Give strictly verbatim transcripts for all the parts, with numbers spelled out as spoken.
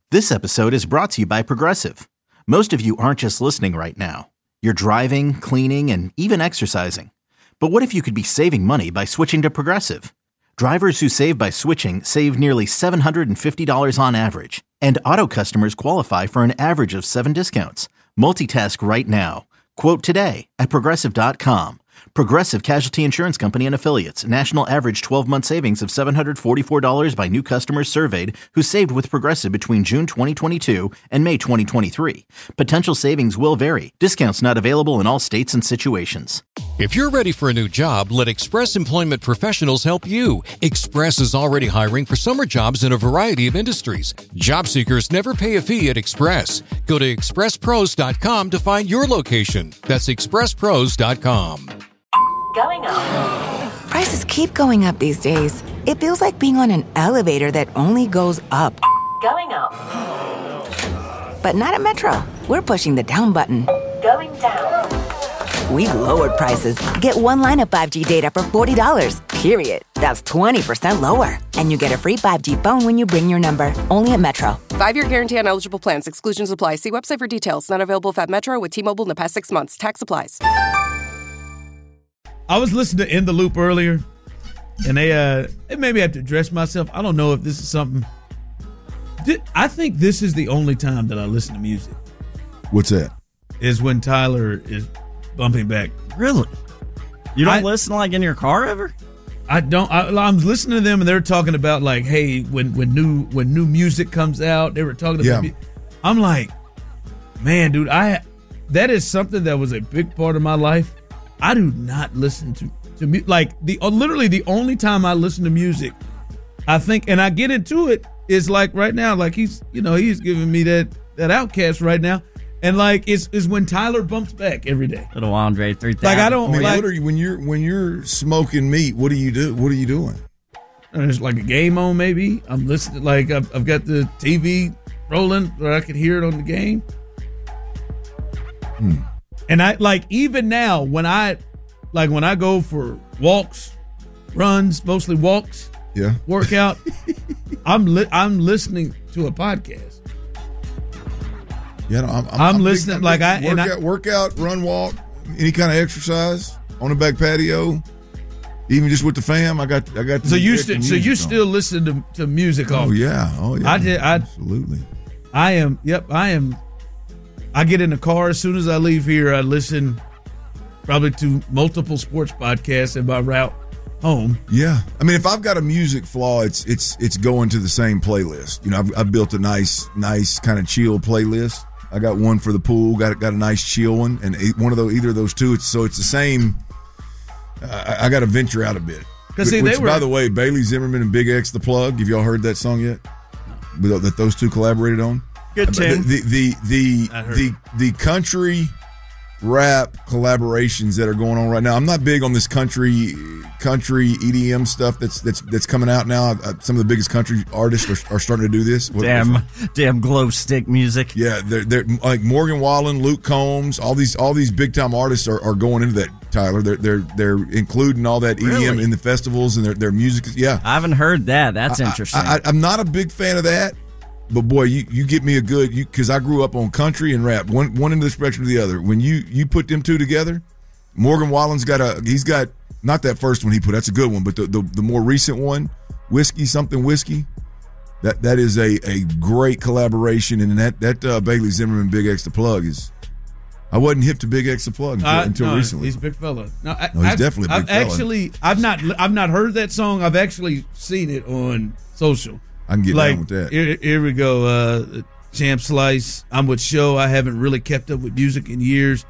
This episode is brought to you by Progressive. Most of you aren't just listening right now. You're driving, cleaning, and even exercising. But what if you could be saving money by switching to Progressive? Drivers who save by switching save nearly seven hundred fifty dollars on average. And auto customers qualify for an average of seven discounts. Multitask right now. Quote today at Progressive dot com. Progressive Casualty Insurance Company and Affiliates. National average twelve-month savings of seven hundred forty-four dollars by new customers surveyed who saved with Progressive between June twenty twenty-two and May twenty twenty-three. Potential savings will vary. Discounts not available in all states and situations. If you're ready for a new job, let Express Employment Professionals help you. Express is already hiring for summer jobs in a variety of industries. Job seekers never pay a fee at Express. Go to express pros dot com to find your location. That's express pros dot com. Going up. Prices keep going up these days. It feels like being on an elevator that only goes up. Going up. But not at Metro. We're pushing the down button. Going down. We've lowered prices. Get one line of five G data for forty dollars, period. That's twenty percent lower. And you get a free five G phone when you bring your number. Only at Metro. Five-year guarantee on eligible plans. Exclusions apply. See website for details. Not available at Metro with T-Mobile in the past six months. Tax applies. I was listening to In the Loop earlier, and they uh, it made me have to dress myself. I don't know if this is something. I think this is the only time that I listen to music. What's that? Is when Tyler is bumping back. Really? You don't I, listen like in your car ever? I don't. I, I'm listening to them, and they're talking about like, hey, when when new when new music comes out, they were talking about. Yeah. Me. I'm like, man, dude, I that is something that was a big part of my life. I do not listen to to mu- like the uh, literally the only time I listen to music, I think, and I get into it is like right now, like he's you know he's giving me that that Outcast right now, and like it's is when Tyler bumps back every day. Little Andre three thousand. Like I don't I mean, like what are you when you're when you're smoking meat? What do you do? What are you doing? there's like a game on maybe. I'm listening like I've, I've got the T V rolling where I could hear it on the game. Hmm. And I like even now when I like when I go for walks, runs, mostly walks, Yeah. workout, I'm li- I'm listening to a podcast. Yeah, no, I'm, I'm, I'm big- listening, I'm like, big I- and workout, I- workout, run, walk, any kind of exercise on the back patio, even just with the fam. I got, I got. So the you extra st- so you music on. still listen to, to music? Oh all yeah, oh yeah. I did. I absolutely. I am. Yep. I am. I get in the car as soon as I leave here. I listen probably to multiple sports podcasts in my route home. Yeah, I mean, if I've got a music flaw, it's it's it's going to the same playlist. You know, I've, I've built a nice, nice kind of chill playlist. I got one for the pool, got got a nice chill one, and one of those, either of those two. It's, so it's the same. Uh, I, I got to venture out a bit. Because Which, they were, by the way, Bailey Zimmerman and Big X the Plug. Have y'all heard that song yet? No. That those two collaborated on. Good tune. The the the the, the, the country rap collaborations that are going on right now. I'm not big on this country country E D M stuff that's that's that's coming out now. Uh, some of the biggest country artists are, are starting to do this. What, damn, damn glow stick music. Yeah, they're they're like Morgan Wallen, Luke Combs, all these all these big time artists are, are going into that. Tyler, they're they're they're including all that E D M Really? in the festivals and their their music. Yeah, I haven't heard that. That's I, interesting. I, I, I'm not a big fan of that. But boy, you, you get me a good you because I grew up on country and rap, one one end of the spectrum to the other. When you you put them two together, Morgan Wallen's got a he's got not that first one he put, that's a good one, but the the, the more recent one, Whiskey Something Whiskey, that that is a, a great collaboration, and that that uh, Bailey Zimmerman Big X the Plug is. I wasn't hip to Big X the Plug until, uh, until no, recently. He's a big fella. No, I, no he's I've, definitely a big I've fella. Actually, I've not I've not heard that song. I've actually seen it on social. I can get like, down with that. Here, here we go. Uh, Champ Slice. I'm with Show. I haven't really kept up with music in years.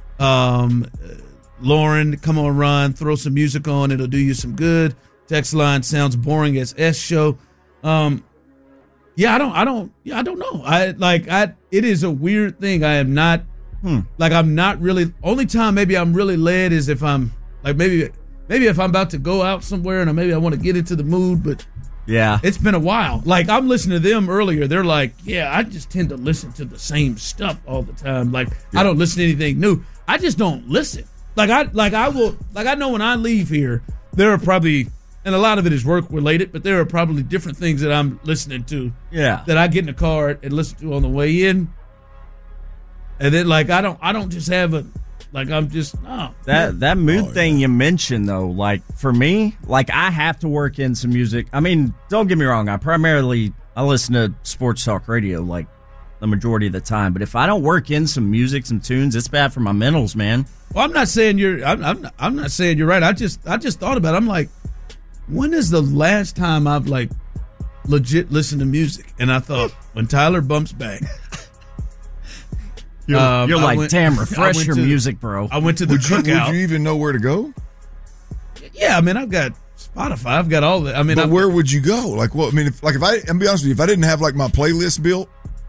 Um, uh, Lauren, come on, Ron. Throw some music on. It'll do you some good. Text line sounds boring as S Show. Um, yeah, I don't. I don't. Yeah, I don't know. I like. I. It is a weird thing. I am not. Hmm. Like I'm not really. Only time maybe I'm really led is if I'm like maybe maybe if I'm about to go out somewhere and maybe I want to get into the mood, but. Yeah. It's been a while. Like, I'm listening to them earlier. They're like, yeah, I just tend to listen to the same stuff all the time. Like, yeah. I don't listen to anything new. I just don't listen. Like, I like I will, like, I know when I leave here, there are probably and a lot of it is work related, but there are probably different things that I'm listening to. Yeah. That I get in the car and listen to on the way in. And then like I don't I don't just have a like I'm just no. That that mood Oh, thing yeah. you mentioned though, like for me, like I have to work in some music. I mean, don't get me wrong, I primarily I listen to sports talk radio like the majority of the time, but if I don't work in some music, some tunes, it's bad for my mentals, man. Well, I'm not saying you're I'm I'm not, I'm not saying you're right. I just I just thought about it. I'm like, when is the last time I've like legit listened to music? And I thought when Tyler bumps back. You're, Um, you're I like, went- damn, I refresh went your to- music, bro. I went to the Would you, would cookout. you even know where to go? Yeah, I mean, I've got Spotify. I've got all that. I mean, But I've, where would you go? Like, well, I mean, if, like if I, I'm be honest with you, if I didn't have like my playlist built,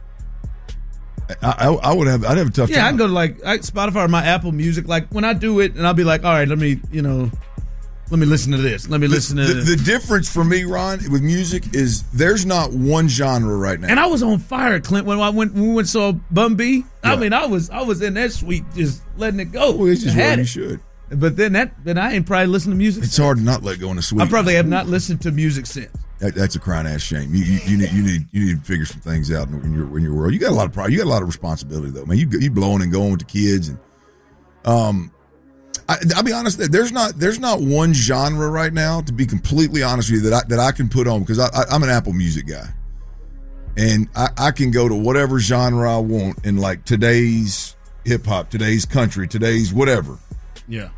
I, I, I would have, I'd have a tough yeah, I time. can go to like I, Spotify or my Apple Music. Like when I do it, and I'll be like, all right, let me, you know, let me listen to this. Let me listen to the, this. the difference for me, Ron, with music is there's not one genre right now. And I was on fire, Clint, when I went when we went saw Bun B. I Yeah. mean, I was I was in that suite just letting it go. well, it's just Had what you it. should. But then that then I ain't probably listened to music. It's hard to not let go in a suite. I probably have not listened to music since. That, that's a crying ass shame. You, you, you need you need you need to figure some things out in your in your world. You got a lot of pro- you got a lot of responsibility though, man. You you blowing and going with the kids and um. I, I'll be honest. There's not there's not one genre right now, to be completely honest with you, that I that I can put on because I, I, I'm an Apple Music guy, and I, I can go to whatever genre I want in like today's hip hop, today's country, today's whatever. Yeah,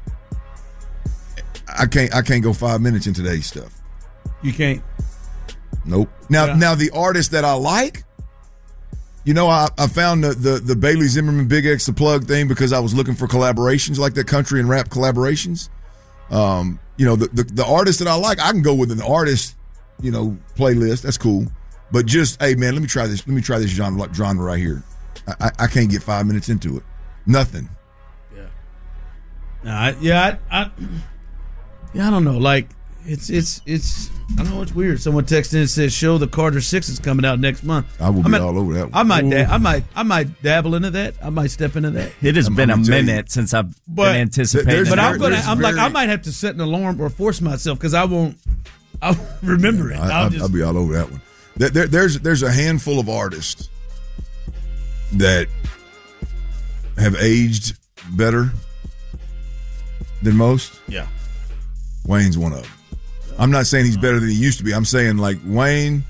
I can't I can't go five minutes in today's stuff. you can't. Nope. Now Yeah. now the artist that I like, you know, I, I found the, the the Bailey Zimmerman Big X the Plug thing because I was looking for collaborations like that, country and rap collaborations. Um, you know, the, the the artist that I like, I can go with an artist, you know, playlist. That's cool. But just, hey man, let me try this. Let me try this genre genre right here. I, I, I can't get five minutes into it. Nothing. Yeah. Nah, I, yeah, I, I, yeah, I don't know. Like it's it's it's. I don't know. It's weird. Someone texted in and says, "Show the Carter Six is coming out next month." I will I be might- all over that one. I might, da- I might, I might dabble into that. I might step into that. It has I'm- been I'm a gonna tell you. minute since I've But- been anticipating. There's- But that. I'm gonna. there's I'm like, very- I might have to set an alarm or force myself because I won't. I'll remember it. I, I'll I, just. I'll be all over that one. There, there, there's there's a handful of artists that have aged better than most. yeah. Wayne's one of them. I'm not saying he's better than he used to be. I'm saying like Wayne,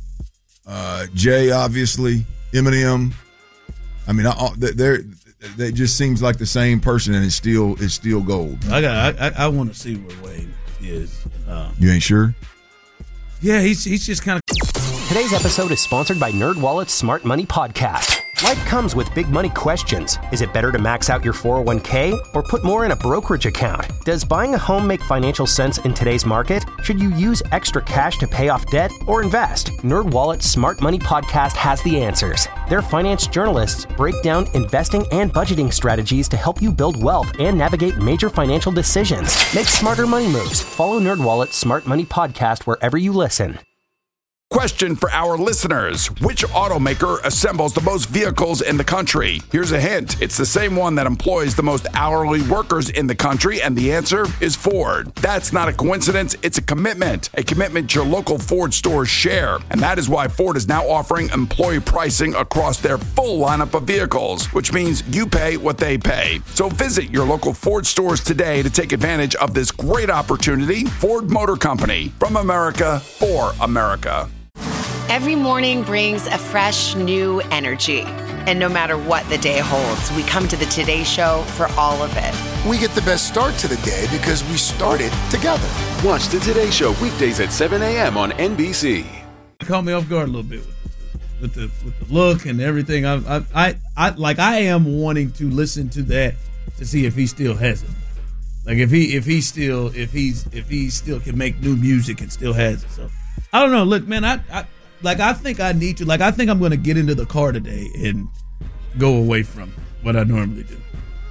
uh, Jay, obviously, Eminem. I mean, I, I, they're they just seems like the same person, and it's still it's still gold. I got. I, I, I want to see where Wayne is. Um, You ain't sure? yeah, he's he's just kind of. Today's episode is sponsored by NerdWallet's Smart Money Podcast. Life comes with big money questions. Is it better to max out your four oh one k or put more in a brokerage account? Does buying a home make financial sense in today's market? Should you use extra cash to pay off debt or invest? NerdWallet's Smart Money Podcast has the answers. Their finance journalists break down investing and budgeting strategies to help you build wealth and navigate major financial decisions. Make smarter money moves. Follow NerdWallet's Smart Money Podcast wherever you listen. Question for our listeners. Which automaker assembles the most vehicles in the country? Here's a hint. It's the same one that employs the most hourly workers in the country, and the answer is Ford. That's not a coincidence. It's a commitment. A commitment your local Ford stores share. And that is why Ford is now offering employee pricing across their full lineup of vehicles, which means you pay what they pay. So visit your local Ford stores today to take advantage of this great opportunity. Ford Motor Company. From America, for America. Every morning brings a fresh, new energy. And no matter what the day holds, we come to the Today Show for all of it. We get the best start to the day because we started together. Watch the Today Show weekdays at seven a.m. on N B C. It caught me off guard a little bit with the with the look and everything. I, I I I like I am wanting to listen to that to see if he still has it. Like if he if he still if he's if he still can make new music and still has it. So I don't know. Look, man, I, I like I think I need to like I think I'm going to get into the car today and go away from what I normally do.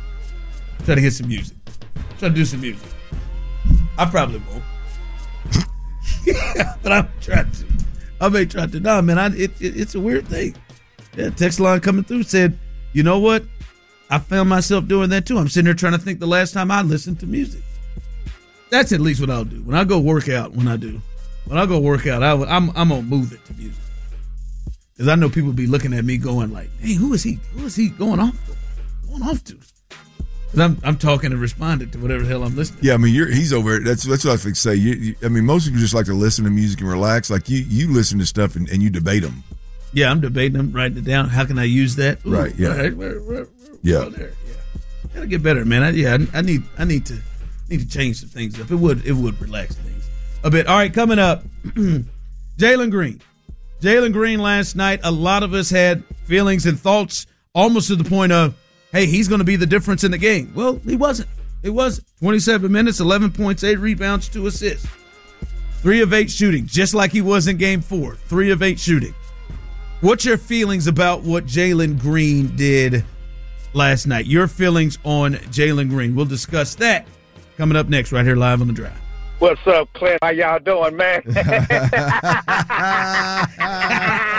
Try to get some music. Try to do some music. I probably won't. Yeah, but I'm trying to. I may try to. No, man, I, it, it, it's a weird thing. Yeah, text line coming through said, you know what? I found myself doing that too. I'm sitting here trying to think the last time I listened to music. that's at least what I'll do when I go work out. When I do, when I go work out, I, I'm I'm gonna move it to music because I know people be looking at me going like, "Hey, who is he? Who is he going off to? Going off to?" Because I'm I'm talking and responding to whatever the hell I'm listening. Yeah, I mean, you're he's over it. That's that's what I think. Say, you, you, I mean, most people just like to listen to music and relax. Like you, you listen to stuff and, and you debate them. Yeah, I'm debating them, writing it down. How can I use that? Ooh, right. Yeah. Right, where, where, where, yeah. There. Yeah. Gotta get better, man. I, yeah, I, I need I need to need to change some things up. It would it would relax things a bit. All right, coming up, Jalen Green. Jalen Green last night. A lot of us had feelings and thoughts, almost to the point of, hey, he's going to be the difference in the game. Well, he wasn't. It wasn't. twenty-seven minutes, eleven points, eight rebounds, two assists, three of eight shooting, just like he was in Game Four. Three of eight shooting. What's your feelings about what Jalen Green did last night? Your feelings on Jalen Green. We'll discuss that coming up next right here live on The Drive. What's up, Clint? How y'all doing, man?